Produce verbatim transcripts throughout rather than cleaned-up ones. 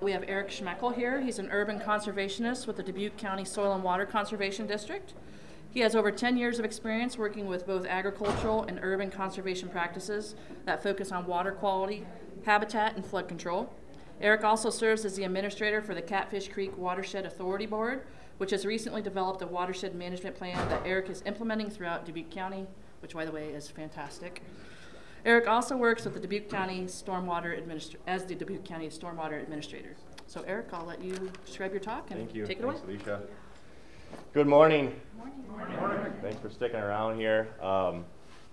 We have Eric Schmeckel here. He's an urban conservationist with the Dubuque County Soil and Water Conservation District. He has over ten years of experience working with both agricultural and urban conservation practices that focus on water quality, habitat, and flood control. Eric also serves as the administrator for the Catfish Creek Watershed Authority Board, which has recently developed a watershed management plan that Eric is implementing throughout Dubuque County, which, by the way, is fantastic. Eric also works with the Dubuque County Stormwater Administrator as the Dubuque County Stormwater Administrator. So, Eric, I'll let you describe your talk and Thank you. take it Thanks, away. Alicia. Good morning. Morning. Morning. Morning. Thanks for sticking around here. Um,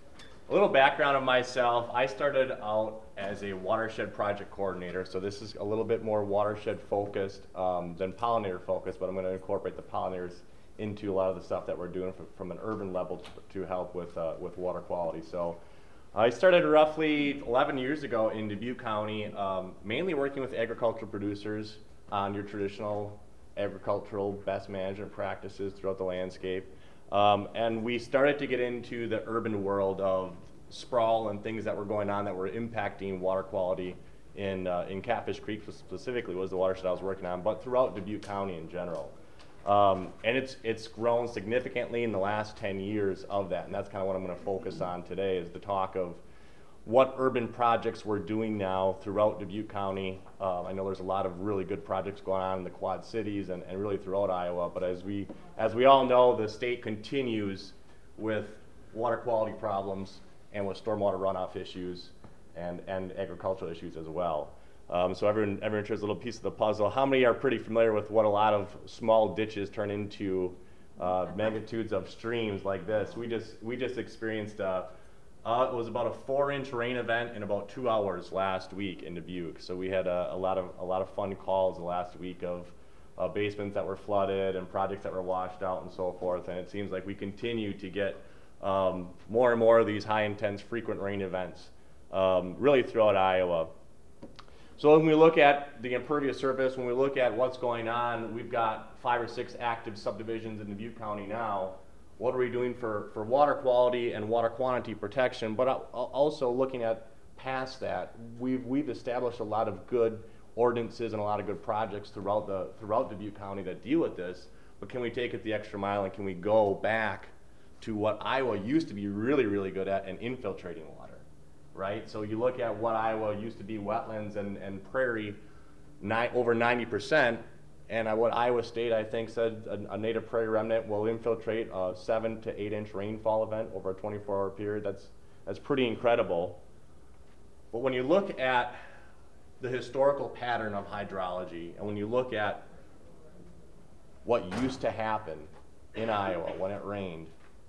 a little background of myself. I started out as a watershed project coordinator, so this is a little bit more watershed focused um, than pollinator focused, but I'm going to incorporate the pollinators into a lot of the stuff that we're doing from, from an urban level to, to help with uh, with water quality. So I started roughly eleven years ago in Dubuque County, um, mainly working with agricultural producers on your traditional agricultural best management practices throughout the landscape. Um, and we started to get into the urban world of sprawl and things that were going on that were impacting water quality in, uh, in Catfish Creek specifically was the watershed I was working on, but throughout Dubuque County in general. Um, and it's, it's grown significantly in the last ten years of that, and that's kind of what I'm going to focus on today is the talk of what urban projects we're doing now throughout Dubuque County. Uh, I know there's a lot of really good projects going on in the Quad Cities and, and really throughout Iowa, but as we, as we all know, the state continues with water quality problems and with stormwater runoff issues and, and agricultural issues as well. Um, so everyone, everyone shares a little piece of the puzzle. How many are pretty familiar with what a lot of small ditches turn into uh, magnitudes of streams like this? We just, we just experienced uh, Uh, it was about a four-inch rain event in about two hours last week in Dubuque. So we had a, a lot of a lot of fun calls the last week of uh, basements that were flooded and projects that were washed out and so forth. And it seems like we continue to get um, more and more of these high-intense, frequent rain events, um, really throughout Iowa. So when we look at the impervious surface, when we look at what's going on, we've got five or six active subdivisions in Dubuque County now. What are we doing for, for water quality and water quantity protection? But also looking at past that, we've, we've established a lot of good ordinances and a lot of good projects throughout, the, throughout Dubuque County that deal with this. But can we take it the extra mile and can we go back to what Iowa used to be really, really good at, and infiltrating water, right? So you look at what Iowa used to be wetlands and, and prairie, nine, over ninety percent. And what Iowa State, I think, said a, a native prairie remnant will infiltrate a seven to eight inch rainfall event over a twenty-four hour period. That's, that's pretty incredible. But when you look at the historical pattern of hydrology, and when you look at what used to happen in Iowa when it rained,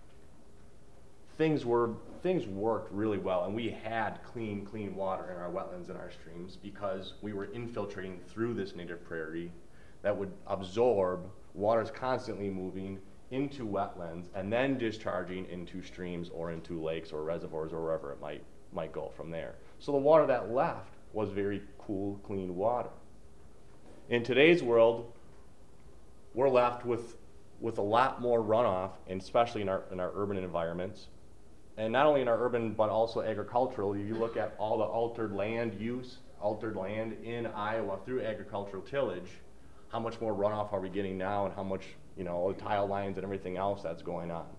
things were things worked really well, and we had clean, clean water in our wetlands and our streams because we were infiltrating through this native prairie that would absorb water's constantly moving into wetlands and then discharging into streams or into lakes or reservoirs or wherever it might might go from there. So the water that left was very cool, clean water. In today's world, we're left with with a lot more runoff, and especially in our in our urban environments. And not only in our urban, but also agricultural. If you look at all the altered land use, altered land in Iowa through agricultural tillage, how much more runoff are we getting now, and how much, you know, tile lines and everything else that's going on.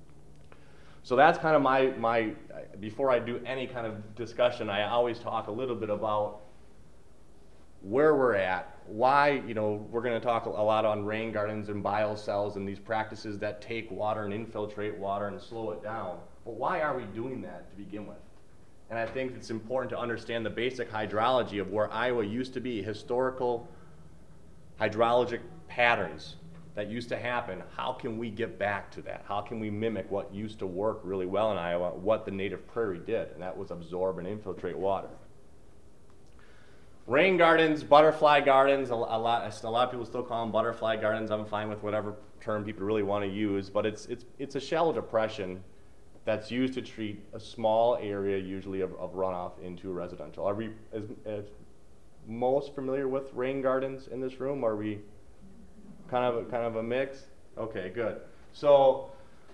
So that's kind of my, my, before I do any kind of discussion, I always talk a little bit about where we're at, why, you know, we're going to talk a lot on rain gardens and biocells and these practices that take water and infiltrate water and slow it down. But why are we doing that to begin with? And I think it's important to understand the basic hydrology of where Iowa used to be, historical hydrologic patterns that used to happen. How can we get back to that? How can we mimic what used to work really well in Iowa, what the native prairie did, and that was absorb and infiltrate water. Rain gardens, butterfly gardens, a, a lot a lot of people still call them butterfly gardens. I'm fine with whatever term people really want to use, but it's it's it's a shallow depression that's used to treat a small area, usually of, of runoff, into residential. Are we as, as most familiar with rain gardens in this room? Are we kind of a, kind of a mix? Okay, good. So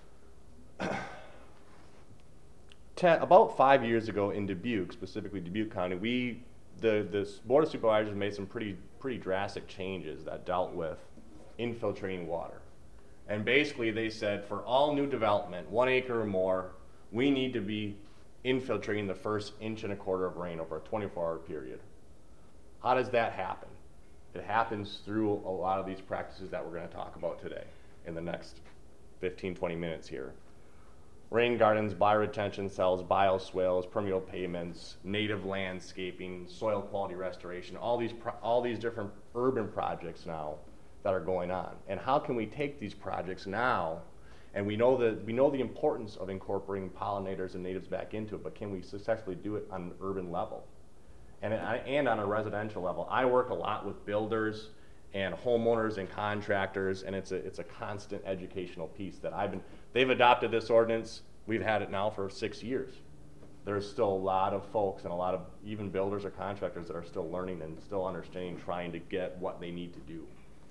ten, about five years ago in Dubuque, specifically Dubuque County, we the the Board of Supervisors made some pretty pretty drastic changes that dealt with infiltrating water. And basically they said for all new development, one acre or more, we need to be infiltrating the first inch and a quarter of rain over a twenty-four hour period. How does that happen? It happens through a lot of these practices that we're going to talk about today in the next fifteen, twenty minutes here. Rain gardens, bioretention cells, bioswales, permeable pavements, native landscaping, soil quality restoration, all these, pro all these different urban projects now that are going on. And how can we take these projects now, and we know that we know the importance of incorporating pollinators and natives back into it, but can we successfully do it on an urban level? And, and on a residential level. I work a lot with builders and homeowners and contractors, and it's a, it's a constant educational piece that I've been, they've adopted this ordinance, we've had it now for six years. There's still a lot of folks and a lot of even builders or contractors that are still learning and still understanding, trying to get what they need to do.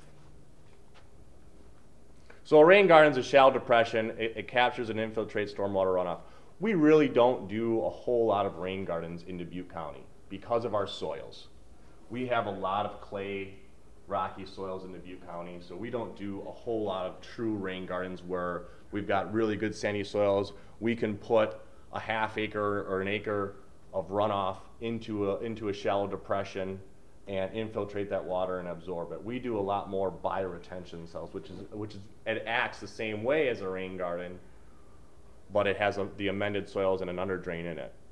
So a rain garden is a shallow depression. It, it captures and infiltrates stormwater runoff. We really don't do a whole lot of rain gardens in Dubuque County because of our soils. We have a lot of clay, rocky soils in Dubuque County, so we don't do a whole lot of true rain gardens where we've got really good sandy soils. We can put a half acre or an acre of runoff into a, into a shallow depression and infiltrate that water and absorb it. We do a lot more bioretention cells, which is, which is, it acts the same way as a rain garden, but it has a, the amended soils and an under drain in it.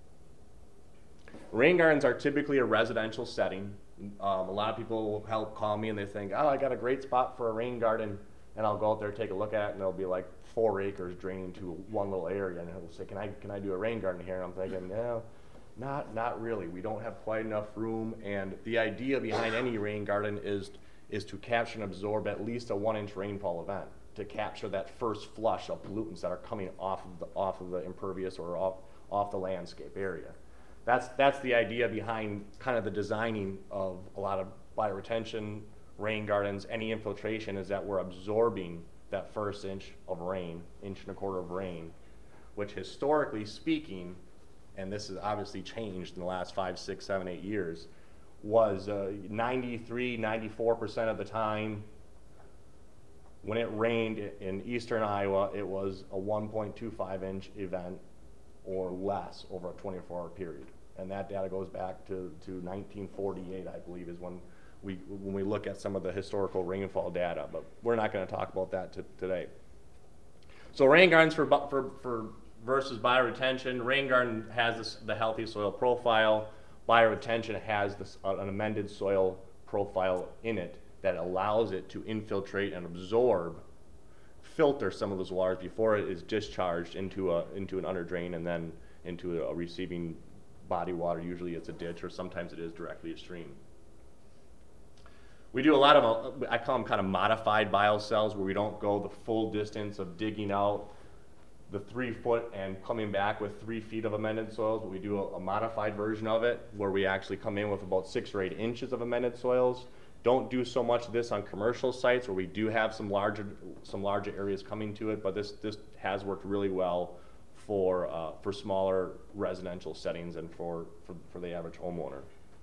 Rain gardens are typically a residential setting. Um, a lot of people will help call me and they think, oh, I got a great spot for a rain garden, and I'll go out there, take a look at it, and there'll be like four acres draining to one little area, and they'll say, can I, can I do a rain garden here? And I'm thinking, no. Not, not really. We don't have quite enough room, and the idea behind any rain garden is, is to capture and absorb at least a one-inch rainfall event, to capture that first flush of pollutants that are coming off of the, off of the impervious or off, off the landscape area. That's, that's the idea behind kind of the designing of a lot of bioretention, rain gardens, any infiltration, is that we're absorbing that first inch of rain, inch and a quarter of rain, which historically speaking, and this has obviously changed in the last five, six, seven, eight years, was uh, ninety-three, ninety-four percent of the time when it rained in eastern Iowa, it was a one point two five inch event or less over a twenty-four hour period. And that data goes back to, to nineteen forty-eight, I believe, is when we, when we look at some of the historical rainfall data, but we're not gonna talk about that today. So rain gardens for, for, for versus bioretention. Rain garden has this, the healthy soil profile. Bioretention has this, uh, an amended soil profile in it that allows it to infiltrate and absorb, filter some of those waters before it is discharged into a into an under drain and then into a receiving body water. Usually it's a ditch, or sometimes it is directly a stream. We do a lot of, I call them kind of modified biocells, where we don't go the full distance of digging out the three foot and coming back with three feet of amended soils, but we do a, a modified version of it where we actually come in with about six or eight inches of amended soils. Don't do so much of this on commercial sites where we do have some larger some larger areas coming to it, but this this has worked really well for uh, for smaller residential settings and for, for, for the average homeowner.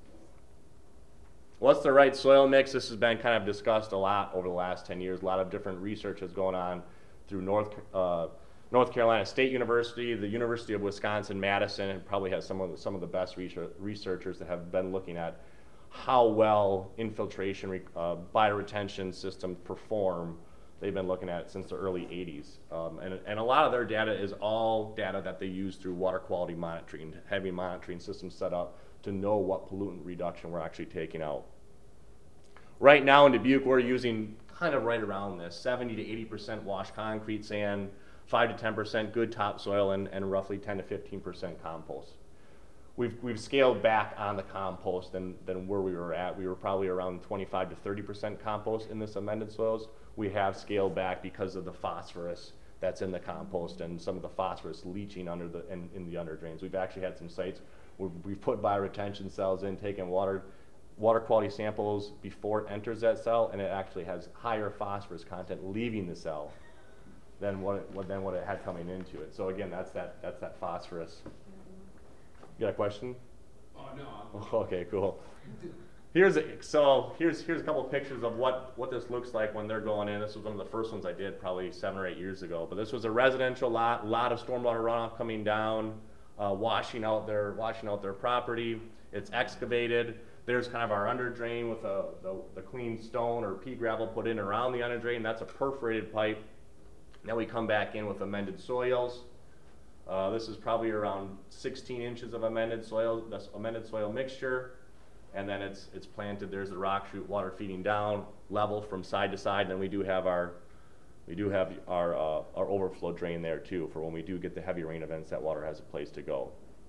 What's the right soil mix? This has been kind of discussed a lot over the last ten years. A lot of different research is going on through North uh, North Carolina State University, the University of Wisconsin-Madison, and probably has some of the, some of the best research, researchers that have been looking at how well infiltration uh, bioretention systems perform. They've been looking at it since the early eighties. Um, and, and a lot of their data is all data that they use through water quality monitoring, having monitoring systems set up to know what pollutant reduction we're actually taking out. Right now in Dubuque, we're using kind of right around this, seventy to eighty percent washed concrete sand, five to ten percent good topsoil, and, and roughly ten to fifteen percent compost. We've, we've scaled back on the compost than, than where we were at. We were probably around twenty-five to thirty percent compost in this amended soils. We have scaled back because of the phosphorus that's in the compost and some of the phosphorus leaching under the, in, in the under drains. We've actually had some sites where we've put bioretention cells in, taken water, water quality samples before it enters that cell, and it actually has higher phosphorus content leaving the cell than what it, than what it had coming into it. So again, that's that, that's that phosphorus. You got a question? Oh, no. Oh, okay, cool. Here's a, so here's here's a couple of pictures of what what this looks like when they're going in. This was one of the first ones I did probably seven or eight years ago. But this was a residential lot, a lot of stormwater runoff coming down, uh, washing out their washing out their property. It's excavated. There's kind of our under drain with a, the the clean stone or pea gravel put in around the under drain. That's a perforated pipe. Now we come back in with amended soils. Uh, this is probably around sixteen inches of amended soil. That's amended soil mixture. And then it's it's planted. There's the rock chute, water feeding down, level from side to side. And then we do have our we do have our uh, our overflow drain there too for when we do get the heavy rain events. That water has a place to go.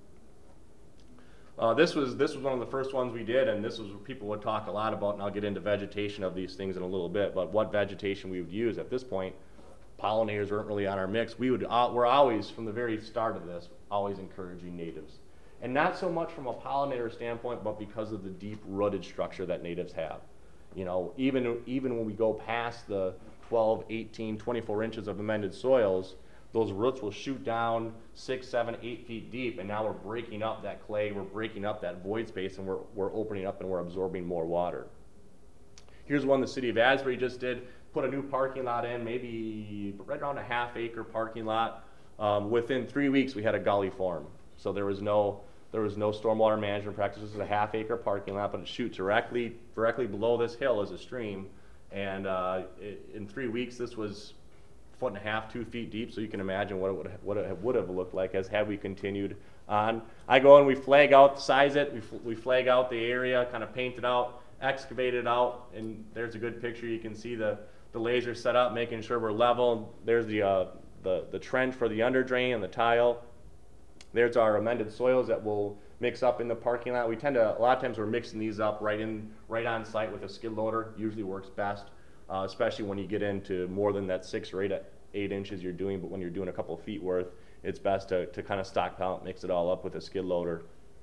Uh, this was this was one of the first ones we did, and this was what people would talk a lot about. And I'll get into vegetation of these things in a little bit. But what vegetation we would use at this point, pollinators weren't really on our mix. We would uh, we're always from the very start of this always encouraging natives. And not so much from a pollinator standpoint, but because of the deep rooted structure that natives have. You know, even, even when we go past the twelve, eighteen, twenty-four inches of amended soils, those roots will shoot down six, seven, eight feet deep, and now we're breaking up that clay, we're breaking up that void space, and we're, we're opening up and we're absorbing more water. Here's one the city of Asbury just did, put a new parking lot in, maybe right around a half acre parking lot. Um, within three weeks, we had a gully form. So there was no there was no stormwater management practices. This is a half acre parking lot, but it shoots directly directly below this hill is a stream. And uh, it, in three weeks, this was a foot and a half, two feet deep. So you can imagine what it would what it would have looked like as had we continued on. I go and we flag out, size it. We we flag out the area, kind of paint it out, excavate it out, and there's a good picture. You can see the the laser set up, making sure we're level. There's the uh, the the trench for the under drain and the tile. There's our amended soils that we'll mix up in the parking lot. We tend to, a lot of times we're mixing these up right in, right on site with a skid loader. Usually works best, uh, especially when you get into more than that six or eight, eight inches you're doing, but when you're doing a couple of feet worth, it's best to, to kind of stockpile it, mix it all up with a skid loader.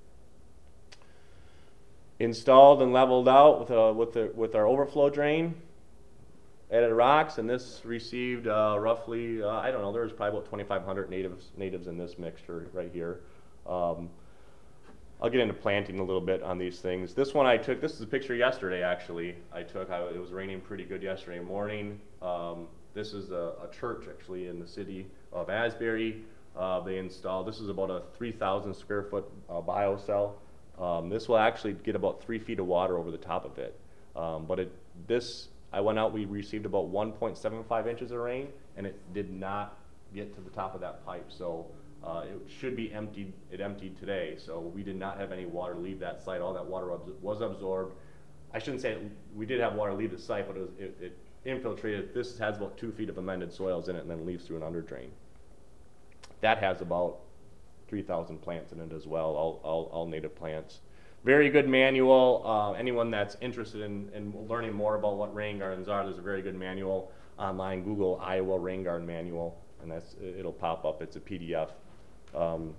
Installed and leveled out with, a, with, the, with our overflow drain. Added rocks, and this received uh, roughly, uh, I don't know, there was probably about twenty-five hundred natives natives in this mixture right here. Um, I'll get into planting a little bit on these things. This one I took, this is a picture yesterday actually. I took, I, it was raining pretty good yesterday morning. Um, this is a, a church actually in the city of Asbury. Uh, they installed, this is about a three thousand square foot uh, biocell. Um, this will actually get about three feet of water over the top of it. Um, but it, this, I went out, we received about one point seven five inches of rain, and it did not get to the top of that pipe. So uh, it should be emptied, it emptied today. So we did not have any water leave that site. All that water was absorbed. I shouldn't say it, we did have water leave the site, but it, was, it, it infiltrated. This has about two feet of amended soils in it and then leaves through an under drain. That has about three thousand plants in it as well, all, all, all native plants. Very good manual. Uh, anyone that's interested in, in learning more about what rain gardens are, there's a very good manual online. Google Iowa Rain Garden Manual, and that's it'll pop up. It's a P D F. Um,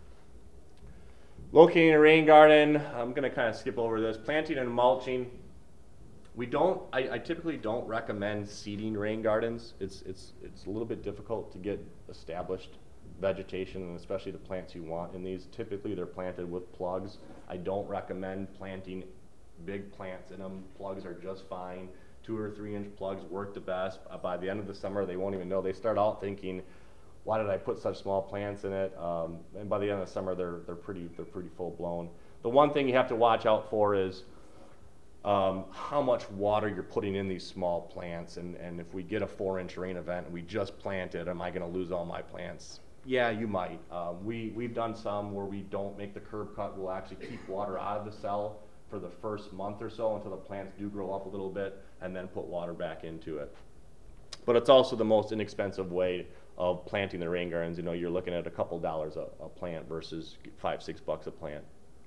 locating a rain garden, I'm going to kind of skip over this. Planting and mulching. We don't. I, I typically don't recommend seeding rain gardens. It's it's it's a little bit difficult to get established vegetation, and especially the plants you want in these. Typically they're planted with plugs. I don't recommend planting big plants in them. Plugs are just fine. Two or three inch plugs work the best. Uh, by the end of the summer they won't even know. They start out thinking, why did I put such small plants in it? Um, and by the end of the summer they're they're pretty they're pretty full blown. The one thing you have to watch out for is um, how much water you're putting in these small plants, and, and if we get a four inch rain event and we just planted, am I going to lose all my plants? Yeah, you might. Um, we, we've done some where we don't make the curb cut. We'll actually keep water out of the cell for the first month or so until the plants do grow up a little bit, and then put water back into it. But it's also the most inexpensive way of planting the rain gardens. You know, you're looking at a couple dollars a, a plant versus five, six bucks a plant.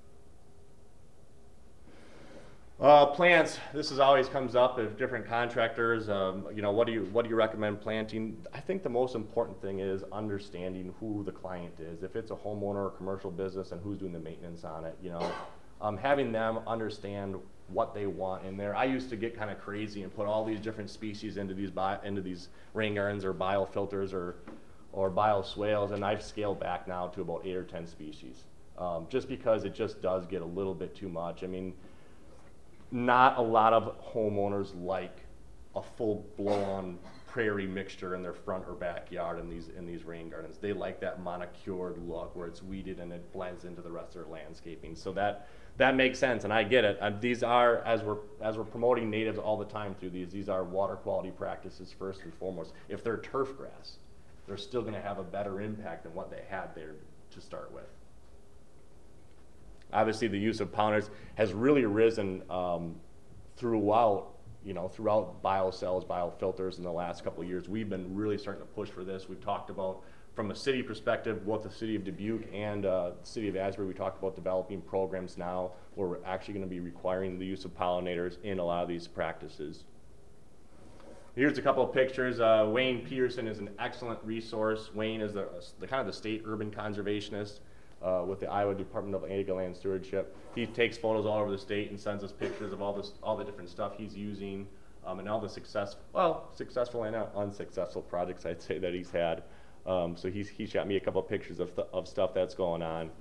Uh, plants, this is always comes up if different contractors, um, you know, what do you what do you recommend planting? I think the most important thing is understanding who the client is. If it's a homeowner or commercial business and who's doing the maintenance on it, you know, um, having them understand what they want in there. I used to get kind of crazy and put all these different species into these bio, into these rain gardens or biofilters or or bioswales, and I've scaled back now to about eight or ten species, um, just because it just does get a little bit too much. I mean, not a lot of homeowners like a full blow-on prairie mixture in their front or backyard in these in these rain gardens. They like that monocured look where it's weeded and it blends into the rest of their landscaping. So that that makes sense, and I get it. Uh, these are, as we're as we're promoting natives all the time through these, these are water quality practices first and foremost. If they're turf grass, they're still going to have a better impact than what they had there to start with. Obviously, the use of pollinators has really risen um, throughout, you know, throughout biocells, biofilters in the last couple of years. We've been really starting to push for this. We've talked about, from a city perspective, both the city of Dubuque and uh, the city of Asbury, we talked about developing programs now where we're actually going to be requiring the use of pollinators in a lot of these practices. Here's a couple of pictures. Uh, Wayne Peterson is an excellent resource. Wayne is the, the kind of the state urban conservationist uh, with the Iowa Department of Ag and Land Stewardship. He takes photos all over the state and sends us pictures of all this, all the different stuff he's using, um, and all the success, well, successful and unsuccessful projects I'd say that he's had. Um, so he's, he shot me a couple of pictures of, th of stuff that's going on.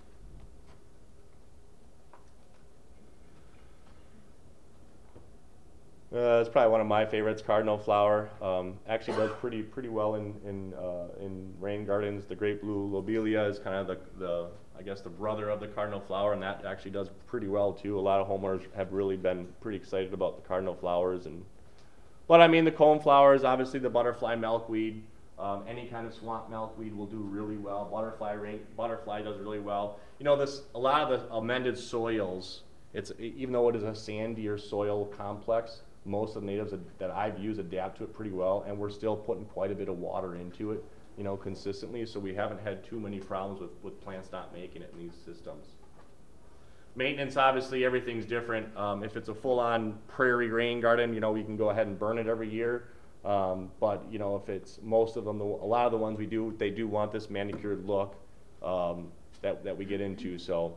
Uh, it's probably one of my favorites, cardinal flower. Um, actually does pretty pretty well in in uh, in rain gardens. The great blue lobelia is kind of the, the I guess the brother of the cardinal flower, and that actually does pretty well too. A lot of homeowners have really been pretty excited about the cardinal flowers, and but I mean the cone flowers, obviously the butterfly milkweed, um, any kind of swamp milkweed will do really well. Butterfly rain, butterfly does really well. You know, this a lot of the amended soils. It's even though it is a sandier soil complex, most of the natives that I've used adapt to it pretty well, and we're still putting quite a bit of water into it, you know, consistently, so we haven't had too many problems with, with plants not making it in these systems. Maintenance, obviously, everything's different. Um, if it's a full-on prairie rain garden, you know, we can go ahead and burn it every year, um, but, you know, if it's most of them, the, a lot of the ones we do, they do want this manicured look um, that, that we get into, so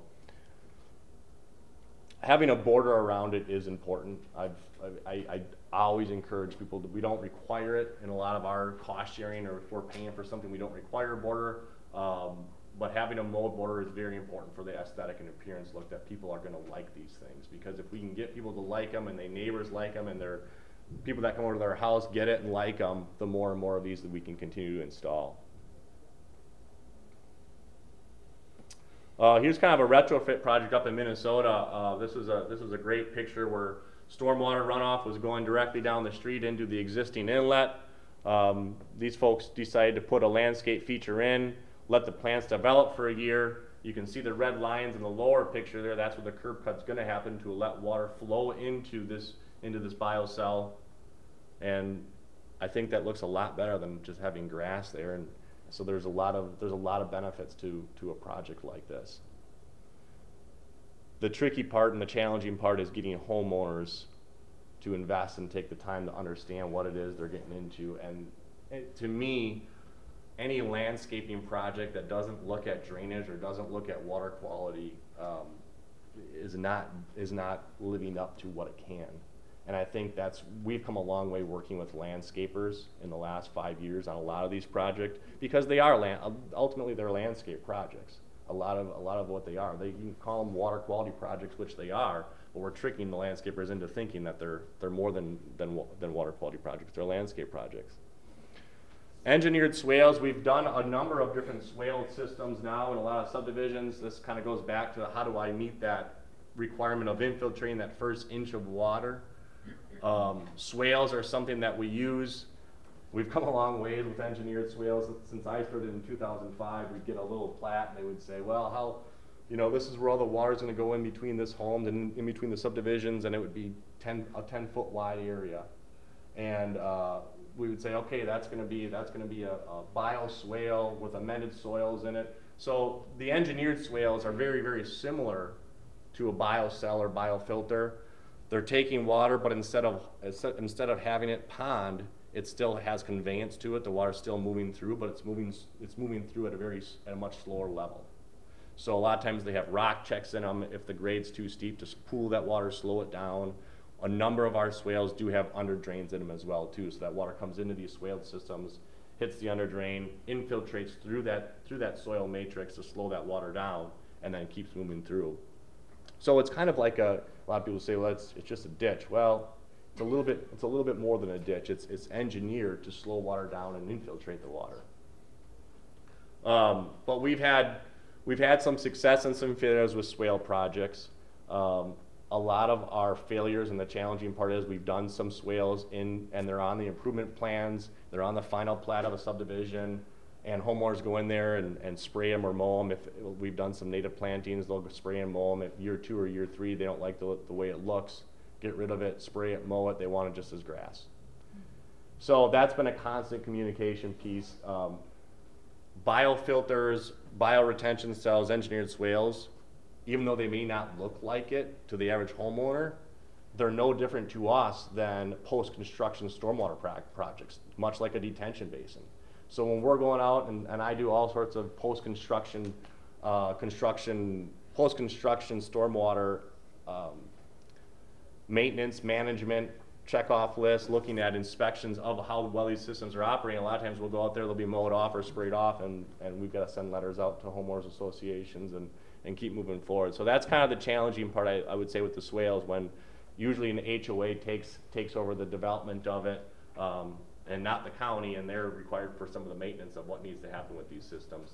having a border around it is important. I've, I, I, I always encourage people that we don't require it in a lot of our cost sharing, or if we're paying for something, we don't require a border. Um, but having a mowed border is very important for the aesthetic and appearance look, that people are going to like these things. Because if we can get people to like them, and their neighbors like them, and their people that come over to their house get it and like them, the more and more of these that we can continue to install. Uh, here's kind of a retrofit project up in Minnesota. Uh, this is a this is a great picture where stormwater runoff was going directly down the street into the existing inlet. Um, these folks decided to put a landscape feature in, let the plants develop for a year. You can see the red lines in the lower picture there. That's where the curb cut's going to happen, to let water flow into this into this biocell. And I think that looks a lot better than just having grass there. And so there's a lot of there's a lot of benefits to to a project like this. The tricky part and the challenging part is getting homeowners to invest and take the time to understand what it is they're getting into. And it, to me, any landscaping project that doesn't look at drainage or doesn't look at water quality um, is not is not living up to what it can. And I think that's, we've come a long way working with landscapers in the last five years on a lot of these projects, because they are land, ultimately they're landscape projects. A lot of a lot of what they are, they, you can call them water quality projects, which they are, but we're tricking the landscapers into thinking that they're they're more than than than water quality projects. They're landscape projects. Engineered swales, we've done a number of different swale systems now in a lot of subdivisions. This kind of goes back to how do I meet that requirement of infiltrating that first inch of water. Um, swales are something that we use. We've come a long way with engineered swales. Since I started in two thousand five, we'd get a little plat and they would say, well, how, you know, this is where all the water's going to go in between this home and in between the subdivisions, and it would be ten, a ten foot wide area. And uh, we would say, okay, that's going to be that's going to be a, a bio swale with amended soils in it. So the engineered swales are very, very similar to a biocell or biofilter. They're taking water, but instead of instead of having it pond, it still has conveyance to it. The water's still moving through, but it's moving it's moving through at a very at a much slower level. So a lot of times they have rock checks in them if the grade's too steep to pool that water, slow it down. A number of our swales do have under drains in them as well too, so that water comes into these swaled systems, hits the under drain, infiltrates through that through that soil matrix to slow that water down, and then keeps moving through. So it's kind of like a, a lot of people say, well, it's, it's just a ditch. Well, it's a little bit, it's a little bit more than a ditch. It's, it's engineered to slow water down and infiltrate the water. Um, but we've had, we've had some success and some failures with swale projects. Um, a lot of our failures, and the challenging part is we've done some swales in, and they're on the improvement plans, they're on the final plat of a subdivision, and homeowners go in there and, and spray them or mow them. If we've done some native plantings, they'll spray and mow them. At year two or year three, they don't like the, the way it looks, get rid of it, spray it, mow it, they want it just as grass. So that's been a constant communication piece. Um, biofilters, bioretention cells, engineered swales, even though they may not look like it to the average homeowner, they're no different to us than post-construction stormwater pro projects, much like a detention basin. So when we're going out, and, and I do all sorts of post-construction, uh, construction, post-construction stormwater um, maintenance, management, check-off lists, looking at inspections of how well these systems are operating. A lot of times we'll go out there, they'll be mowed off or sprayed off, and, and we've got to send letters out to homeowners associations and, and keep moving forward. So that's kind of the challenging part, I, I would say, with the swales, when usually an H O A takes, takes over the development of it, um, and not the county, and they're required for some of the maintenance of what needs to happen with these systems.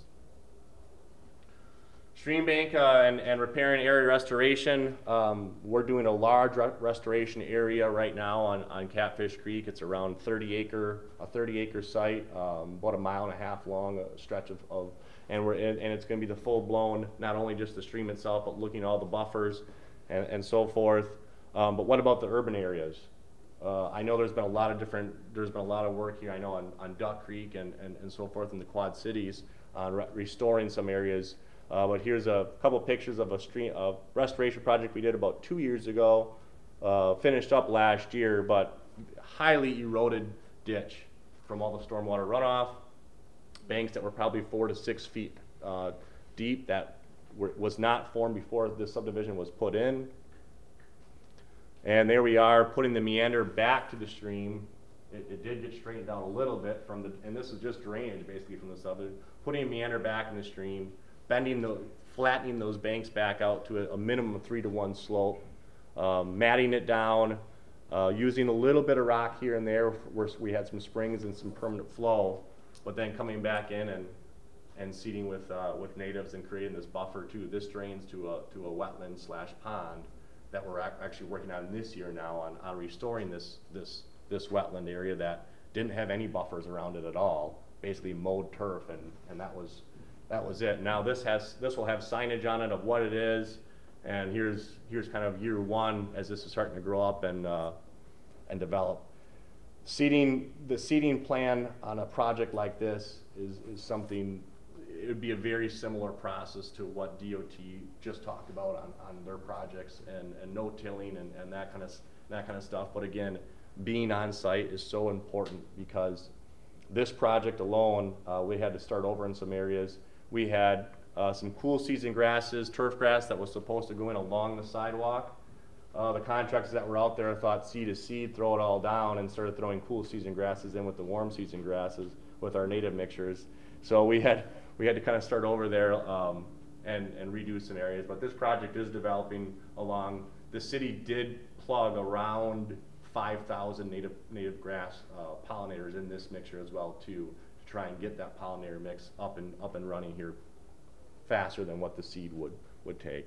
Stream bank uh, and, and repair and area restoration. Um, we're doing a large re restoration area right now on, on Catfish Creek. It's around thirty acre, a thirty acre site, um, about a mile and a half long, a stretch of, of and we're in, and it's going to be the full blown, not only just the stream itself, but looking at all the buffers and, and so forth. Um, but what about the urban areas? Uh, I know there's been a lot of different, there's been a lot of work here, I know, on, on Duck Creek and, and, and so forth in the Quad Cities on re restoring some areas. Uh, but here's a couple pictures of a stream, a restoration project we did about two years ago, uh, finished up last year, but highly eroded ditch from all the stormwater runoff, banks that were probably four to six feet uh, deep that were, was not formed before this subdivision was put in. And there we are, putting the meander back to the stream. It, it did get straightened down a little bit from the, and this is just drainage basically from the subdivision, putting a meander back in the stream, bending the, flattening those banks back out to a, a minimum of three to one slope, um, matting it down, uh, using a little bit of rock here and there where we had some springs and some permanent flow, but then coming back in and, and seeding with, uh, with natives and creating this buffer too. This drains to a, to a wetland slash pond that we're ac actually working on this year now on, on restoring this, this, this wetland area that didn't have any buffers around it at all, basically mowed turf, and, and that was, that was it. Now this has, this will have signage on it of what it is, and here's, here's kind of year one as this is starting to grow up and, uh, and develop. Seeding, the seeding plan on a project like this is, is something, it would be a very similar process to what D O T just talked about on, on their projects, and, and no tilling and, and that kind of that kind of stuff. But again, being on site is so important, because this project alone, uh, we had to start over in some areas. We had uh, some cool season grasses, turf grass that was supposed to go in along the sidewalk. Uh, the contractors that were out there thought seed is seed, throw it all down, and started throwing cool season grasses in with the warm season grasses with our native mixtures. So we had we had to kind of start over there um, and, and redo some areas. But this project is developing along. The city did plug around five thousand native native grass uh, pollinators in this mixture as well too, to try and get that pollinator mix up and up and running here faster than what the seed would would take.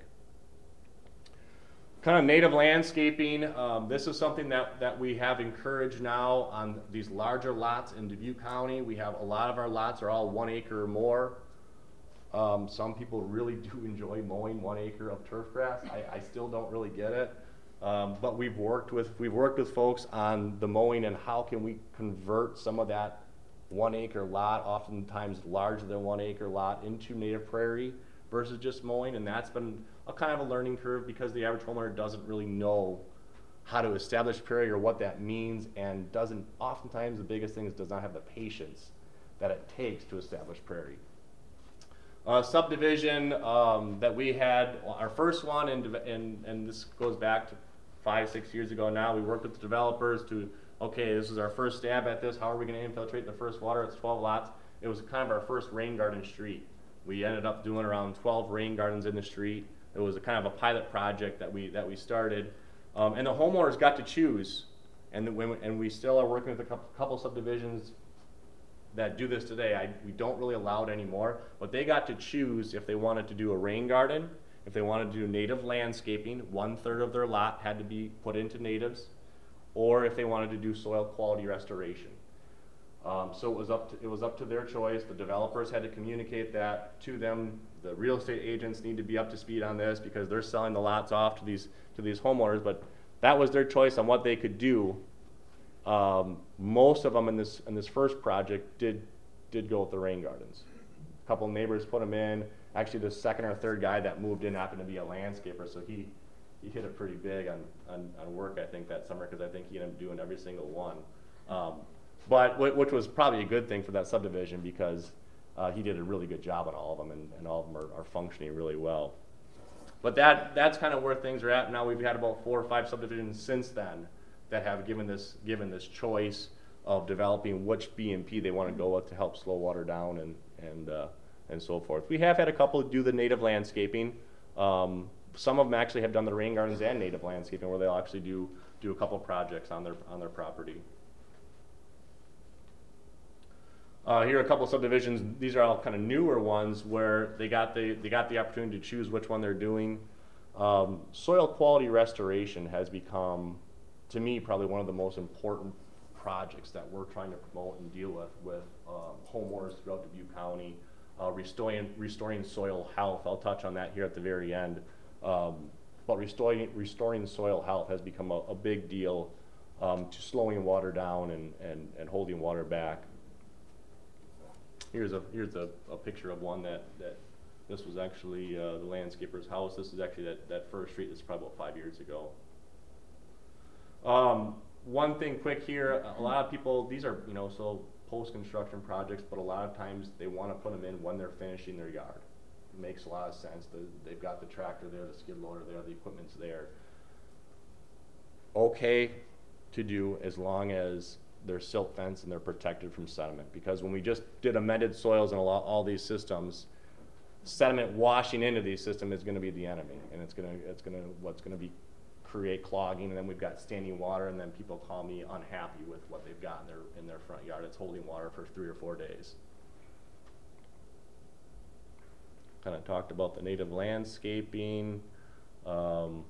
Kind of native landscaping. Um, this is something that, that we have encouraged now on these larger lots in Dubuque County. We have a lot of our lots are all one acre or more. Um, some people really do enjoy mowing one acre of turf grass. I, I still don't really get it. Um, but we've worked with we've worked with folks on the mowing and how can we convert some of that one acre lot, oftentimes larger than one acre lot, into native prairie versus just mowing. And that's been a kind of a learning curve, because the average homeowner doesn't really know how to establish prairie or what that means, and doesn't, oftentimes the biggest thing is does not have the patience that it takes to establish prairie. Uh, subdivision um, that we had, our first one, and, and, and this goes back to five, six years ago now, we worked with the developers to, okay, this is our first stab at this, how are we going to infiltrate the first water? It's twelve lots. It was kind of our first rain garden street. We ended up doing around twelve rain gardens in the street. It was a kind of a pilot project that we that we started, um, and the homeowners got to choose. And the, when, and we still are working with a couple, couple subdivisions that do this today. I, we don't really allow it anymore, but they got to choose if they wanted to do a rain garden, if they wanted to do native landscaping. One third of their lot had to be put into natives, or if they wanted to do soil quality restoration. Um, so it was up to, it was up to their choice. The developers had to communicate that to them. The real estate agents need to be up to speed on this because they're selling the lots off to these to these homeowners. But that was their choice on what they could do. Um, most of them in this in this first project did did go with the rain gardens. A couple of neighbors put them in. Actually, the second or third guy that moved in happened to be a landscaper, so he he hit it pretty big on on, on work I think that summer because I think he ended up doing every single one. Um, but w which was probably a good thing for that subdivision because uh, he did a really good job on all of them, and, and all of them are, are functioning really well. But that that's kind of where things are at now. We've had about four or five subdivisions since then that have given this given this choice of developing which B M P they want to go with to help slow water down and and uh, and so forth. We have had a couple do the native landscaping. Um, some of them actually have done the rain gardens and native landscaping, where they'll actually do do a couple projects on their on their property. Uh, here are a couple subdivisions. These are all kind of newer ones where they got the they got the opportunity to choose which one they're doing. Um, soil quality restoration has become, to me, probably one of the most important projects that we're trying to promote and deal with with um, homeowners throughout Dubuque County. Uh, restoring restoring soil health. I'll touch on that here at the very end. Um, but restoring restoring soil health has become a, a big deal um, to slowing water down and, and, and holding water back. Here's a here's a, a picture of one that, that this was actually uh, the landscaper's house. This is actually that, that first street. This is probably about five years ago. Um, one thing quick here, a lot of people, these are, you know, so post-construction projects, but a lot of times they want to put them in when they're finishing their yard. It makes a lot of sense. The, they've got the tractor there, the skid loader there, the equipment's there. Okay to do as long as they're silt fence and they're protected from sediment, because when we just did amended soils and a lot, all these systems, sediment washing into these systems is going to be the enemy, and it's going to it's going to what's going to be create clogging, and then we've got standing water, and then people call me unhappy with what they've got in their in their front yard. It's holding water for three or four days. Kind of talked about the native landscaping. Um,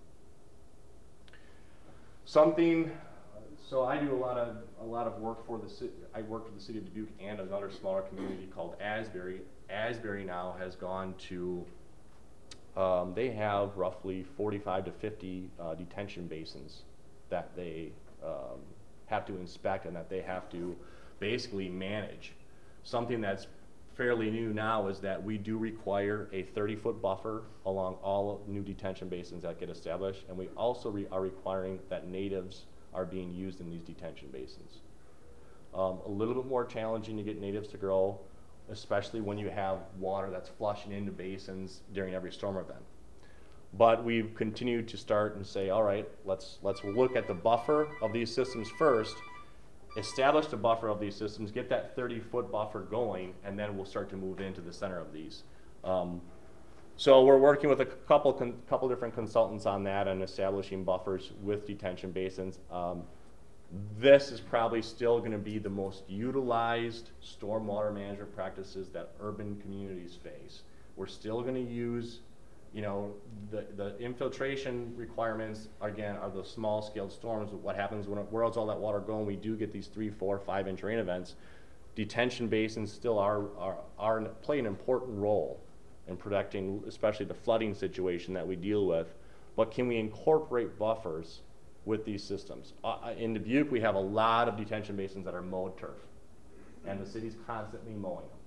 something. So I do a lot of a lot of work for the city. I work for the city of Dubuque and another smaller community called Asbury. Asbury now has gone to. Um, they have roughly forty-five to fifty uh, detention basins that they um, have to inspect and that they have to basically manage. Something that's fairly new now is that we do require a thirty foot buffer along all new detention basins that get established, and we also re are requiring that natives are being used in these detention basins. Um, a little bit more challenging to get natives to grow, especially when you have water that's flushing into basins during every storm event. But we've continued to start and say, all right, let's let's look at the buffer of these systems first, establish the buffer of these systems, get that thirty foot buffer going, and then we'll start to move into the center of these. Um, so we're working with a couple con couple different consultants on that and establishing buffers with detention basins. Um, This is probably still going to be the most utilized stormwater management practices that urban communities face. We're still going to use, you know, the, the infiltration requirements, again, are the small scale storms. What happens when, where else all that water going? We do get these three, four, five inch rain events. Detention basins still are, are, are play an important role in protecting, especially the flooding situation that we deal with. But can we incorporate buffers with these systems? Uh, in Dubuque, we have a lot of detention basins that are mowed turf, and the city's constantly mowing them.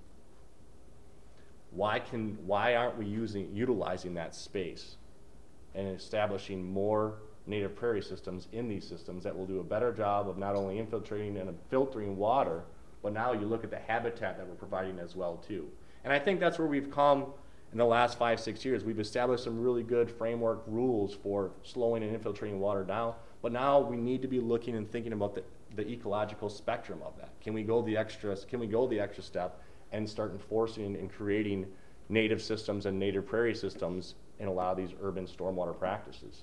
Why can why aren't we using utilizing that space and establishing more native prairie systems in these systems that will do a better job of not only infiltrating and filtering water, but now you look at the habitat that we're providing as well too. And I think that's where we've come in the last five, six years. We've established some really good framework rules for slowing and infiltrating water down, but now we need to be looking and thinking about the, the ecological spectrum of that. Can we go the extra, can we go the extra step and start enforcing and creating native systems and native prairie systems in a lot of these urban stormwater practices.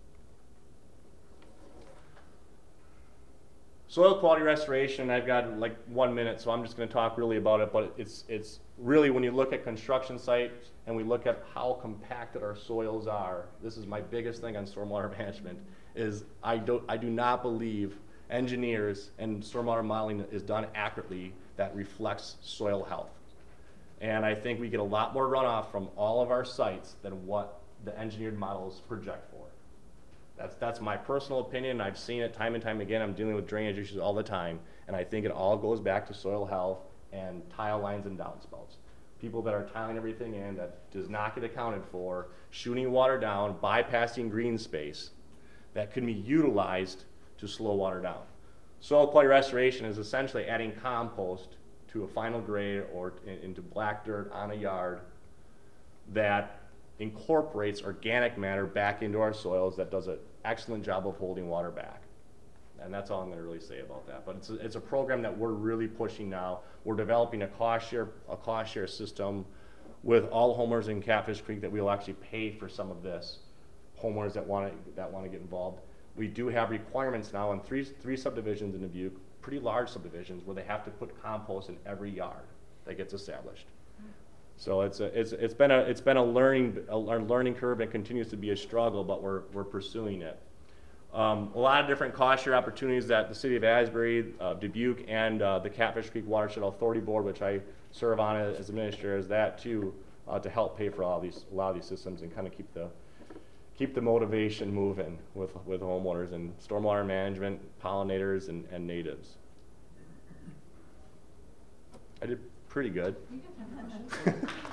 Soil quality restoration, I've got like one minute, so I'm just going to talk really about it, but it's, it's really when you look at construction sites and we look at how compacted our soils are, this is my biggest thing on stormwater management, is I, don't, I do not believe engineers and stormwater modeling is done accurately that reflects soil health. And I think we get a lot more runoff from all of our sites than what the engineered models project for. That's, that's my personal opinion. I've seen it time and time again. I'm dealing with drainage issues all the time, and I think it all goes back to soil health and tile lines and downspouts. People that are tiling everything in that does not get accounted for, shooting water down, bypassing green space that can be utilized to slow water down. Soil quality restoration is essentially adding compost to a final grade or in, into black dirt on a yard that incorporates organic matter back into our soils that does an excellent job of holding water back. And that's all I'm going to really say about that. But it's a, it's a program that we're really pushing now. We're developing a cost share, a cost share system with all homeowners in Catfish Creek that we'll actually pay for some of this. Homeowners that want to that want to get involved. We do have requirements now in three three subdivisions in Dubuque, pretty large subdivisions, where they have to put compost in every yard that gets established. So it's a, it's it's been a it's been a learning a learning curve and continues to be a struggle, but we're we're pursuing it. Um, a lot of different cost share opportunities that the City of Asbury, uh, Dubuque, and uh, the Catfish Creek Watershed Authority Board, which I serve on as administrator, is that too, uh, to help pay for all these a lot of these systems and kind of keep the keep the motivation moving with with homeowners and stormwater management, pollinators, and, and natives. I did pretty good.